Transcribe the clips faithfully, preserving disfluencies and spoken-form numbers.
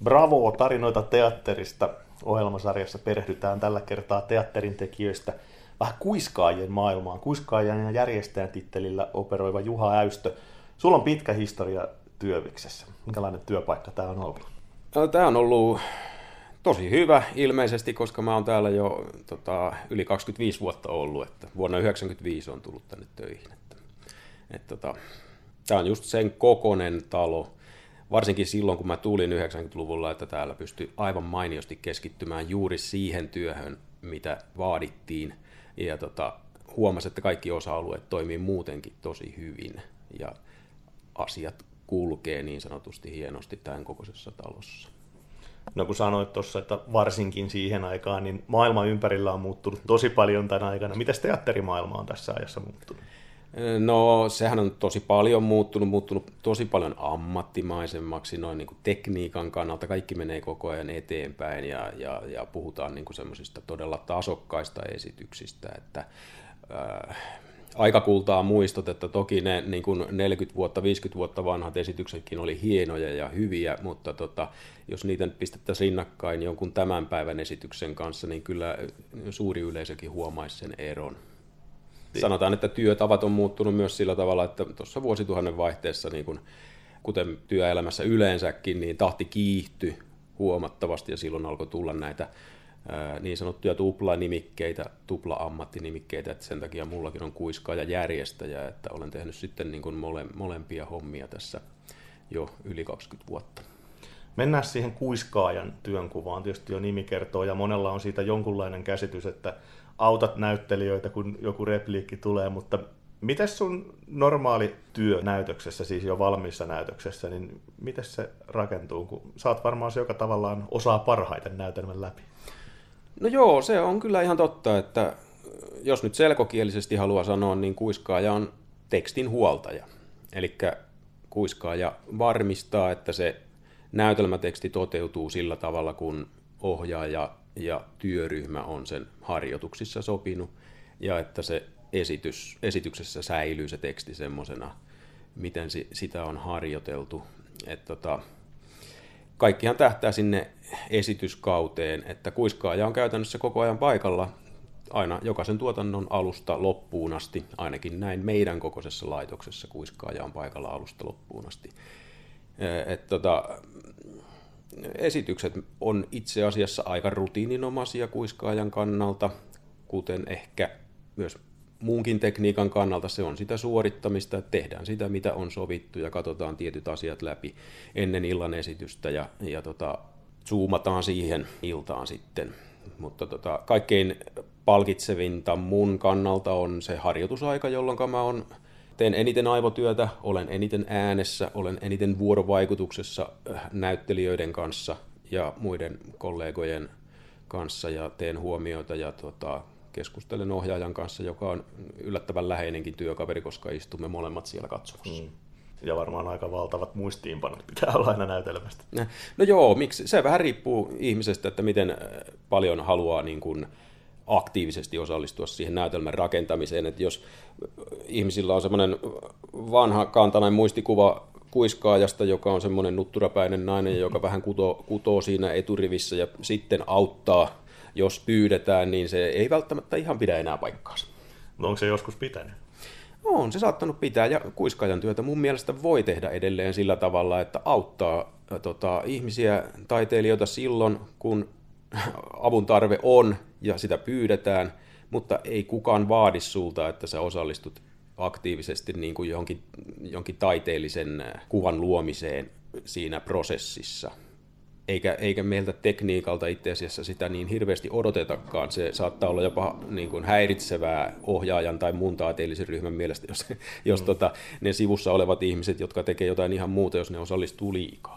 Bravo, tarinoita teatterista. Ohjelmasarjassa perehdytään tällä kertaa teatterin tekijöistä vähän kuiskaajien maailmaan. Kuiskaajan ja järjestäjän tittelillä operoiva Juha Äystö. Sulla on pitkä historia Työviksessä. Minkälainen työpaikka tämä on ollut? Tämä on ollut tosi hyvä ilmeisesti, koska mä oon täällä jo tota, yli kaksikymmentäviisi vuotta ollut. Että vuonna yhdeksänkymmentäviisi on tullut tänne töihin. Että, et, tota, tämä on just sen kokoinen talo. Varsinkin silloin, kun mä tulin yhdeksänkymmentäluvulla, että täällä pystyi aivan mainiosti keskittymään juuri siihen työhön, mitä vaadittiin. Ja tota, huomasi, että kaikki osa-alueet toimii muutenkin tosi hyvin. Ja asiat kulkee niin sanotusti hienosti tämän kokoisessa talossa. No kun sanoit tuossa, että varsinkin siihen aikaan, niin maailma ympärillä on muuttunut tosi paljon tänä aikana. Mites teatterimaailma on tässä ajassa muuttunut? No sehän on tosi paljon muuttunut, muuttunut tosi paljon ammattimaisemmaksi noin niin kuin tekniikan kannalta. Kaikki menee koko ajan eteenpäin ja, ja, ja puhutaan niin kuin semmoisista todella tasokkaista esityksistä, että äh, aika kultaa muistot, että toki ne niin kuin neljäkymmentä vuotta, viisikymmentä vuotta vanhat esityksetkin oli hienoja ja hyviä, mutta tota, jos niitä pistettäisiin rinnakkain jonkun tämän päivän esityksen kanssa, niin kyllä suuri yleisökin huomaisi sen eron. Sanotaan, että työtavat on muuttunut myös sillä tavalla, että tuossa vuosituhannen vaihteessa, niin kun, kuten työelämässä yleensäkin, niin tahti kiihtyi huomattavasti ja silloin alkoi tulla näitä ää, niin sanottuja tuplanimikkeitä, tupla-ammattinimikkeitä, että sen takia mullakin on kuiskaaja järjestäjä, että olen tehnyt sitten niin kun mole, molempia hommia tässä jo yli kaksikymmentä vuotta. Mennään siihen kuiskaajan työnkuvaan, tietysti jo nimi kertoo, ja monella on siitä jonkunlainen käsitys, että autat näyttelijöitä, kun joku repliikki tulee, mutta miten sun normaali työ näytöksessä, siis jo valmiissa näytöksessä, niin miten se rakentuu, kun sä oot varmaan se, joka tavallaan osaa parhaiten näytelmän läpi? No joo, se on kyllä ihan totta, että jos nyt selkokielisesti haluaa sanoa, niin kuiskaaja on tekstin huoltaja. Eli kuiskaaja varmistaa, että se näytelmäteksti toteutuu sillä tavalla, kun ohjaaja ja työryhmä on sen harjoituksissa sopinut, ja että se esitys, esityksessä säilyy se teksti semmoisena, miten si, sitä on harjoiteltu. Et tota, kaikkihan tähtää sinne esityskauteen, että kuiskaaja on käytännössä koko ajan paikalla aina jokaisen tuotannon alusta loppuun asti, ainakin näin meidän kokoisessa laitoksessa kuiskaaja on paikalla alusta loppuun asti. Et tota, esitykset on itse asiassa aika rutiininomaisia kuiskaajan kannalta, kuten ehkä myös muunkin tekniikan kannalta. Se on sitä suorittamista, että tehdään sitä, mitä on sovittu ja katsotaan tietyt asiat läpi ennen illan esitystä ja, ja tota, zoomataan siihen iltaan sitten. Mutta tota, kaikkein palkitsevinta mun kannalta on se harjoitusaika, jolloin mä on teen eniten aivotyötä, olen eniten äänessä, olen eniten vuorovaikutuksessa näyttelijöiden kanssa ja muiden kollegojen kanssa ja teen huomioita ja tota, keskustelen ohjaajan kanssa, joka on yllättävän läheinenkin työkaveri, koska istumme molemmat siellä katsomassa. Mm. Ja varmaan aika valtavat muistiinpanot pitää olla aina näytelmästä. No joo, miksi? Se vähän riippuu ihmisestä, että miten paljon haluaa niin kuin aktiivisesti osallistua siihen näytelmän rakentamiseen, että jos ihmisillä on semmoinen vanha kantainen muistikuva kuiskaajasta, joka on semmoinen nutturapäinen nainen, joka vähän kutoo, kutoo siinä eturivissä ja sitten auttaa, jos pyydetään, niin se ei välttämättä ihan pidä enää paikkaansa. No onko se joskus pitänyt? On se saattanut pitää, ja kuiskaajan työtä mun mielestä voi tehdä edelleen sillä tavalla, että auttaa tota, ihmisiä, taiteilijoita silloin, kun avun tarve on ja sitä pyydetään, mutta ei kukaan vaadi sulta, että sä osallistut aktiivisesti niin kuin johonkin, johonkin taiteellisen kuvan luomiseen siinä prosessissa. Eikä, eikä meiltä tekniikalta itse asiassa sitä niin hirveästi odotetakaan. Se saattaa olla jopa niin kuin häiritsevää ohjaajan tai muun taiteellisen ryhmän mielestä, jos, jos mm. tota, ne sivussa olevat ihmiset, jotka tekee jotain ihan muuta, jos ne osallistuu liikaa.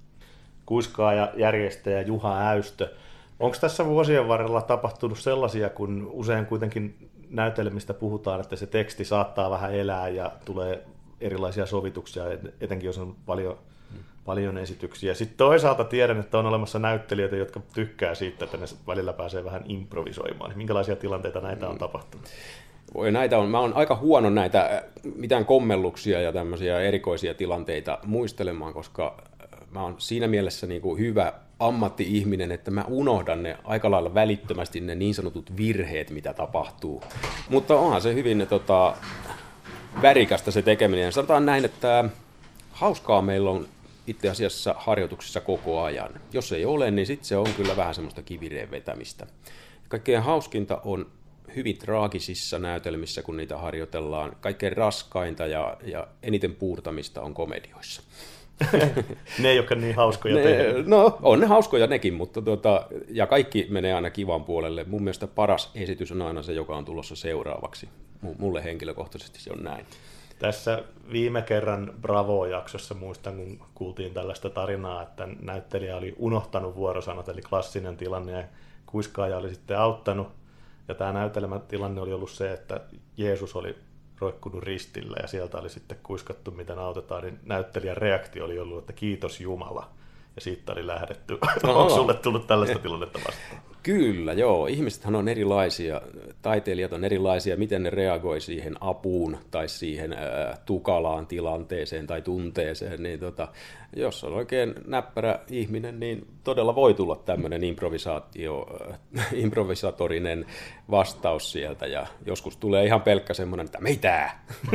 Kuiskaaja järjestäjä Juha Äystö. Onko tässä vuosien varrella tapahtunut sellaisia, kun usein kuitenkin näytelmistä puhutaan, että se teksti saattaa vähän elää ja tulee erilaisia sovituksia, etenkin jos on paljon, hmm. paljon esityksiä. Sitten toisaalta tiedän, että on olemassa näyttelijöitä, jotka tykkää siitä, että ne välillä pääsee vähän improvisoimaan. Minkälaisia tilanteita näitä on tapahtunut? Voi, näitä on, mä oon aika huono näitä mitään kommelluksia ja tämmöisiä erikoisia tilanteita muistelemaan, koska mä oon siinä mielessä niin kuin hyvä ammatti-ihminen, että mä unohdan ne aika lailla välittömästi ne niin sanotut virheet, mitä tapahtuu. Mutta onhan se hyvin tota, värikästä se tekeminen. Ja sanotaan näin, että hauskaa meillä on itse asiassa harjoituksissa koko ajan. Jos ei ole, niin sitten se on kyllä vähän semmoista kivireen vetämistä. Kaikkein hauskinta on hyvin traagisissa näytelmissä, kun niitä harjoitellaan. Kaikkein raskainta ja, ja eniten puurtamista on komedioissa. Ne ei olekaan niin hauskoja ne, tehdä. No, on ne hauskoja nekin, mutta tuota, ja kaikki menee aina kivan puolelle. Mun mielestä paras esitys on aina se, joka on tulossa seuraavaksi. Mulle henkilökohtaisesti se on näin. Tässä viime kerran Bravo-jaksossa muistan, kun kuultiin tällaista tarinaa, että näyttelijä oli unohtanut vuorosanat, eli klassinen tilanne, ja kuiskaaja oli sitten auttanut. Ja tämä näytelmätilanne oli ollut se, että Jeesus oli roikkunut ristillä ja sieltä oli sitten kuiskattu, miten autetaan, niin näyttelijän reaktio oli ollut, että kiitos Jumala. Ja siitä oli lähdetty. Onko sulle tullut tällaista tilannetta vastaan? Kyllä, joo. Ihmisethän on erilaisia, taiteilijat on erilaisia, miten ne reagoi siihen apuun tai siihen ää, tukalaan tilanteeseen tai tunteeseen. Niin tota, jos on oikein näppärä ihminen, niin todella voi tulla tämmöinen improvisaatio, äh, improvisatorinen vastaus sieltä. Ja joskus tulee ihan pelkkä semmoinen, että mitä?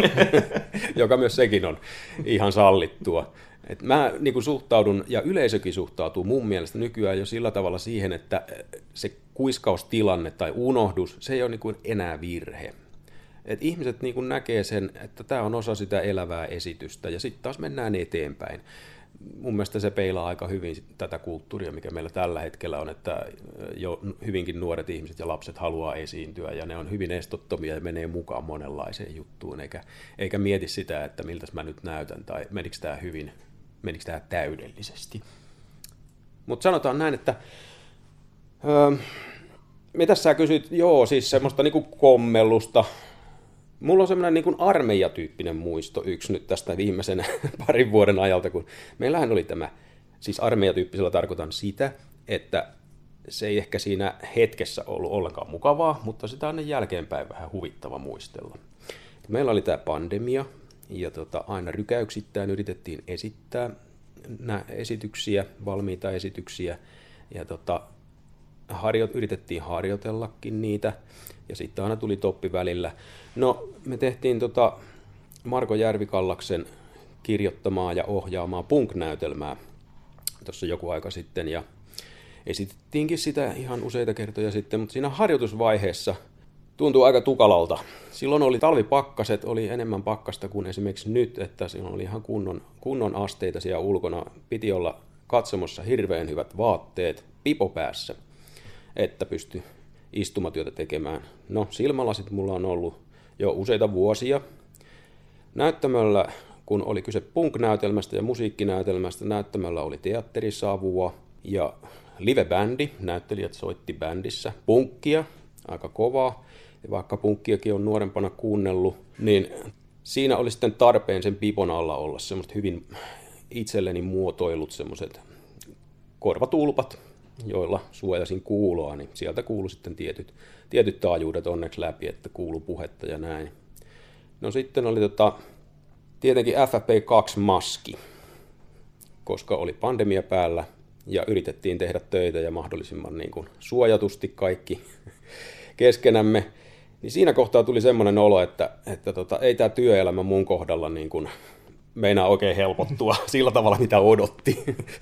Joka myös sekin on ihan sallittua. Et mä niin kuin suhtaudun, ja yleisökin suhtautuu mun mielestä nykyään jo sillä tavalla siihen, että se kuiskaustilanne tai unohdus, se ei ole niin kuin enää virhe. Et ihmiset niin kuin näkee sen, että tämä on osa sitä elävää esitystä, ja sitten taas mennään eteenpäin. Mun mielestä se peilaa aika hyvin tätä kulttuuria, mikä meillä tällä hetkellä on, että jo hyvinkin nuoret ihmiset ja lapset haluaa esiintyä, ja ne on hyvin estottomia ja menee mukaan monenlaiseen juttuun, eikä, eikä mieti sitä, että miltäs mä nyt näytän, tai menikö tämä hyvin, menikö tämä täydellisesti. Mutta sanotaan näin, että öö, mitä sä kysyt? Joo, siis semmoista niinku kommellusta. Mulla on semmoinen niin armeijatyyppinen muisto yksi nyt tästä viimeisen parin vuoden ajalta, kun meillähän oli tämä, siis armeijatyyppisellä tarkoitan sitä, että se ei ehkä siinä hetkessä ollut ollenkaan mukavaa, mutta sitä on jälkeenpäin vähän huvittava muistella. Meillä oli tämä pandemia, ja tota, aina rykäyksittäin yritettiin esittää nämä esityksiä, valmiita esityksiä, ja tota, harjo, yritettiin harjoitellakin niitä, ja sitten aina tuli toppi välillä. No, me tehtiin tota Marko Järvikallaksen kirjoittamaa ja ohjaamaa punk-näytelmää tuossa joku aika sitten, ja esitettiinkin sitä ihan useita kertoja sitten, mutta siinä harjoitusvaiheessa tuntui aika tukalalta. Silloin oli talvipakkaset, oli enemmän pakkasta kuin esimerkiksi nyt, että silloin oli ihan kunnon, kunnon asteita siellä ulkona. Piti olla katsomossa hirveän hyvät vaatteet, pipo päässä, että pystyi istumatyötä tekemään. No, silmälasit mulla on ollut jo useita vuosia. Näyttämöllä, kun oli kyse punk-näytelmästä ja musiikkinäytelmästä, näyttämöllä oli teatterisavua ja live-bändi. Näyttelijät soitti bändissä punkkia, aika kovaa. Ja vaikka punkkiakin on nuorempana kuunnellut, niin siinä oli sitten tarpeen sen pipon alla olla semmoiset hyvin itselleni muotoilut semmoiset korvatulpat, joilla suojasin kuuloa, niin sieltä kuului sitten tietyt, tietyt taajuudet onneksi läpi, että kuului puhetta ja näin. No sitten oli tota, tietenkin F F P kaksi maski, koska oli pandemia päällä ja yritettiin tehdä töitä ja mahdollisimman niin kuin suojatusti kaikki keskenämme. Niin siinä kohtaa tuli semmoinen olo, että, että tota, ei tämä työelämä mun kohdalla niin kuin meinaa oikein helpottua sillä tavalla, mitä odotti.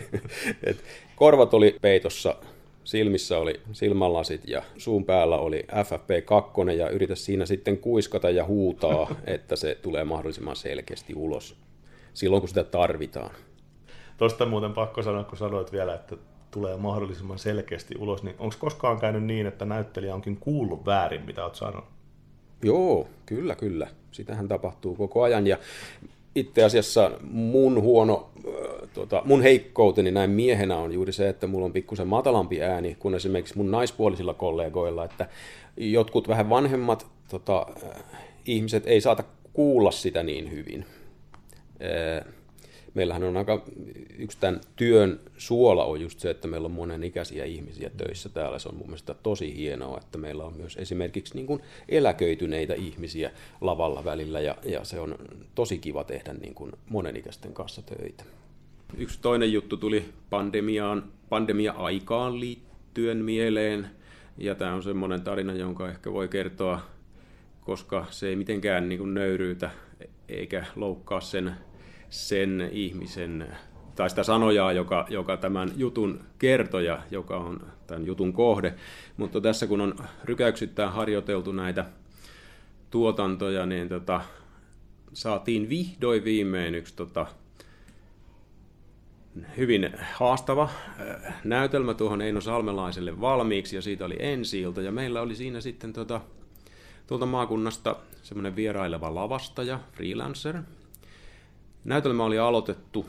Et korvat oli peitossa, silmissä oli silmälasit ja suun päällä oli F F P kaksi ja yritä siinä sitten kuiskata ja huutaa, että se tulee mahdollisimman selkeästi ulos silloin, kun sitä tarvitaan. Tuosta muuten pakko sanoa, kun sanoit vielä, että tulee mahdollisimman selkeästi ulos, niin onko koskaan käynyt niin, että näyttelijä onkin kuullut väärin, mitä olet sanonut? Joo, kyllä, kyllä. Sitähän tapahtuu koko ajan, ja itse asiassa mun huono, äh, tota, mun heikkouteni näin miehenä on juuri se, että mulla on pikkusen matalampi ääni kuin esimerkiksi mun naispuolisilla kollegoilla, että jotkut vähän vanhemmat tota, äh, ihmiset ei saata kuulla sitä niin hyvin. Äh, Meillähän on aika, yksi tämän työn suola on just se, että meillä on monenikäisiä ihmisiä töissä täällä. Se on mun mielestä tosi hienoa, että meillä on myös esimerkiksi niin kuin eläköityneitä ihmisiä lavalla välillä, ja, ja se on tosi kiva tehdä niin kuin monenikäisten kanssa töitä. Yksi toinen juttu tuli pandemiaan, pandemia-aikaan liittyen mieleen, ja tämä on semmoinen tarina, jonka ehkä voi kertoa, koska se ei mitenkään niin kuin nöyryytä eikä loukkaa sen, sen ihmisen tai sitä sanojaa, joka, joka tämän jutun kertoja, joka on tämän jutun kohde. Mutta tässä kun on rykäyksittäin harjoiteltu näitä tuotantoja, niin tota, saatiin vihdoin viimein yksi tota, hyvin haastava näytelmä tuohon Eino Salmelaiselle valmiiksi, ja siitä oli ensi-ilta, ja meillä oli siinä sitten tota, tuolta maakunnasta semmoinen vieraileva lavastaja, freelancer. Näytelmä oli aloitettu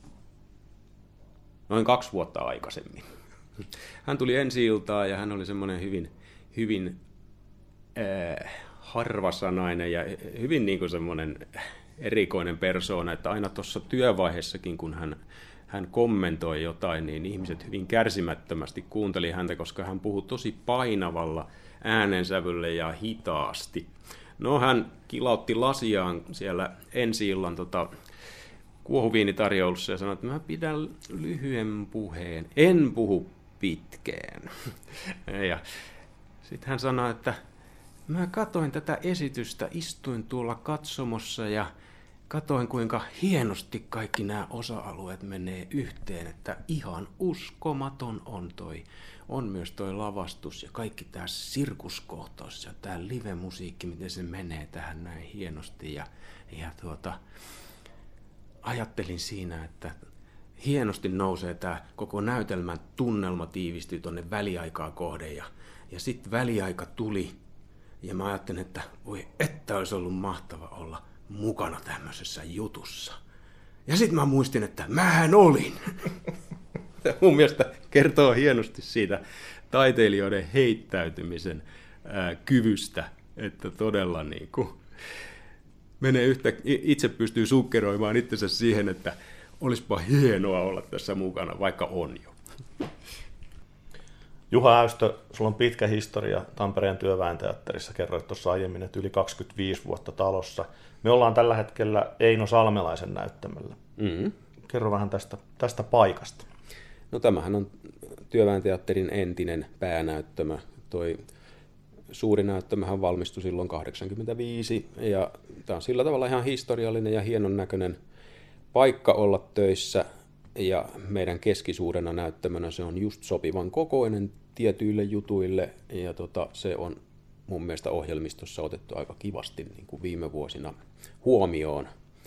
noin kaksi vuotta aikaisemmin. Hän tuli ensi-iltaan ja hän oli semmoinen hyvin, hyvin äh, harvasanainen ja hyvin niin kuin semmoinen erikoinen persoona, että aina tuossa työvaiheessakin, kun hän, hän kommentoi jotain, niin ihmiset hyvin kärsimättömästi kuunteli häntä, koska hän puhui tosi painavalla äänensävyllä ja hitaasti. No hän kilautti lasiaan siellä ensi-illan tota, kuohuviinitarjoulussa ja sanoi, että mä pidän lyhyen puheen, en puhu pitkään. Ja sitten hän sanoi, että mä katoin tätä esitystä, istuin tuolla katsomossa ja katoin kuinka hienosti kaikki nämä osa-alueet menee yhteen, että ihan uskomaton on toi, on myös toi lavastus ja kaikki tää sirkuskohtaus ja tää live-musiikki, miten se menee tähän näin hienosti ja, ja tuota, ajattelin siinä, että hienosti nousee tämä koko näytelmän tunnelma tiivistyy tuonne väliaikaa kohden ja, ja sitten väliaika tuli ja mä ajattelin, että voi että olisi ollut mahtava olla mukana tämmöisessä jutussa. Ja sitten mä muistin, että mähän olin. Mun mielestä kertoo hienosti siitä taiteilijoiden heittäytymisen ää, kyvystä, että todella niin kuin menee yhtä, itse pystyy sukkeroimaan itsensä siihen, että olisipa hienoa olla tässä mukana, vaikka on jo. Juha Äystö, sulla on pitkä historia Tampereen Työväen Teatterissa. Kerroit tuossa aiemmin, että yli kaksikymmentäviisi vuotta talossa. Me ollaan tällä hetkellä Eino Salmelaisen näyttämällä. Mm-hmm. Kerro vähän tästä, tästä paikasta. No tämähän on Työväen Teatterin entinen päänäyttämö. Toi suuri näyttämöhän valmistui silloin kahdeksankymmentäviisi, ja tämä on sillä tavalla ihan historiallinen ja hienon näköinen paikka olla töissä, ja meidän keskisuurena näyttämönä se on just sopivan kokoinen tietyille jutuille, ja tota, se on mun mielestä ohjelmistossa otettu aika kivasti niin kuin viime vuosina huomioon.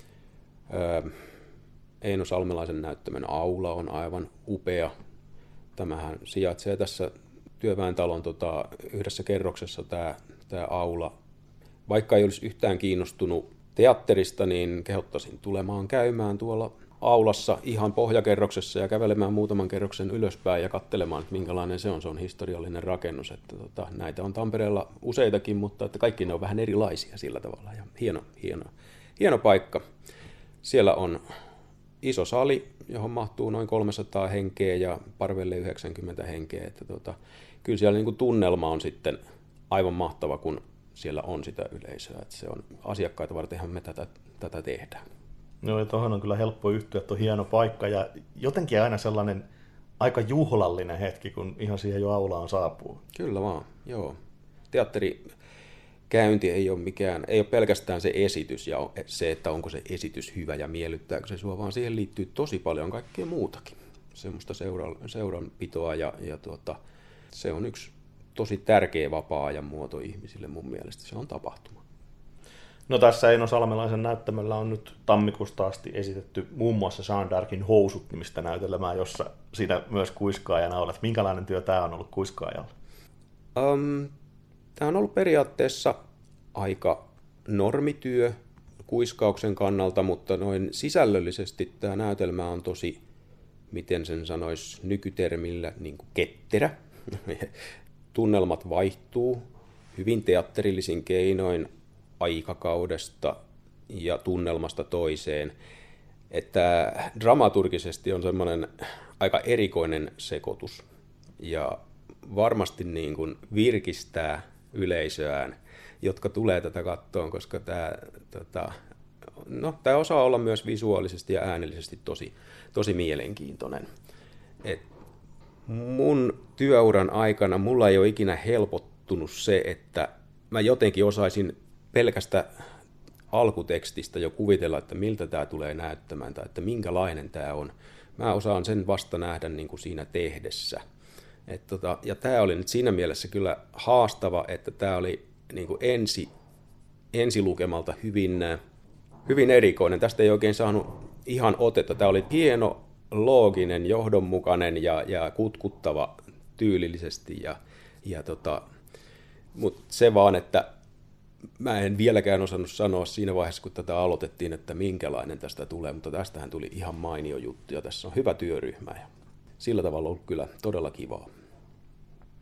Öö, Eino Salmelaisen näyttämön aula on aivan upea. Tämähän sijaitsee tässä Työväentalon tota, yhdessä kerroksessa tämä, tämä aula. Vaikka ei olisi yhtään kiinnostunut teatterista, niin kehottaisin tulemaan käymään tuolla aulassa ihan pohjakerroksessa ja kävelemään muutaman kerroksen ylöspäin ja katselemaan, että minkälainen se on. Se on historiallinen rakennus. Että, tota, näitä on Tampereella useitakin, mutta että kaikki ne on vähän erilaisia sillä tavalla. Ja hieno, hieno, hieno paikka. Siellä on iso sali, johon mahtuu noin kolmesataa henkeä ja parvelle yhdeksänkymmentä henkeä. Että, tota, kyllä siellä niin kuin tunnelma on sitten aivan mahtava, kun siellä on sitä yleisöä. Että se on asiakkaita vartenhan me tätä, tätä tehdään. No ja tuohon on kyllä helppo yhtyä, että on hieno paikka ja jotenkin aina sellainen aika juhlallinen hetki, kun ihan siihen jo aulaan saapuu. Kyllä vaan, joo. Teatterikäynti ei ole mikään, ei ole pelkästään se esitys ja se, että onko se esitys hyvä ja miellyttääkö se sua, vaan siihen liittyy tosi paljon kaikkea muutakin. Semmoista seura, seuranpitoa ja, ja tuota, se on yksi tosi tärkeä vapaa-ajan muoto ihmisille mun mielestä, se on tapahtuma. No tässä Eino Salmelaisen näyttämöllä on nyt tammikuusta asti esitetty muun muassa Jeanne d'Arcin housut-nimistä näytelmää, jossa siinä myös kuiskaajana olet. Minkälainen työ tämä on ollut kuiskaajalla? Um, tämä on ollut periaatteessa aika normityö kuiskauksen kannalta, mutta noin sisällöllisesti tämä näytelmä on tosi, miten sen sanoisi nykytermillä, niin kuin ketterä. Tunnelmat vaihtuu hyvin teatterillisin keinoin aikakaudesta ja tunnelmasta toiseen, että dramaturgisesti on semmoinen aika erikoinen sekoitus ja varmasti niin kuin virkistää yleisöään, jotka tulee tätä kattoon, koska tämä tota, no, tämä osaa olla myös visuaalisesti ja äänellisesti tosi, tosi mielenkiintoinen. Et mun työuran aikana mulla ei ole ikinä helpottunut se, että mä jotenkin osaisin pelkästä alkutekstistä jo kuvitella, että miltä tämä tulee näyttämään tai että minkälainen tämä on. Mä osaan sen vasta nähdä niin kuin siinä tehdessä. Et tota, ja tämä oli nyt siinä mielessä kyllä haastava, että tämä oli niin kuin ensi, ensilukemalta hyvin, hyvin erikoinen. Tästä ei oikein saanut ihan otetta. Tämä oli hieno, looginen, johdonmukainen ja, ja kutkuttava tyylillisesti. Ja, ja tota, mutta se vaan, että mä en vieläkään osannut sanoa siinä vaiheessa, kun tätä aloitettiin, että minkälainen tästä tulee, mutta tästähän tuli ihan mainio juttu ja tässä on hyvä työryhmä ja sillä tavalla on ollut kyllä todella kivaa.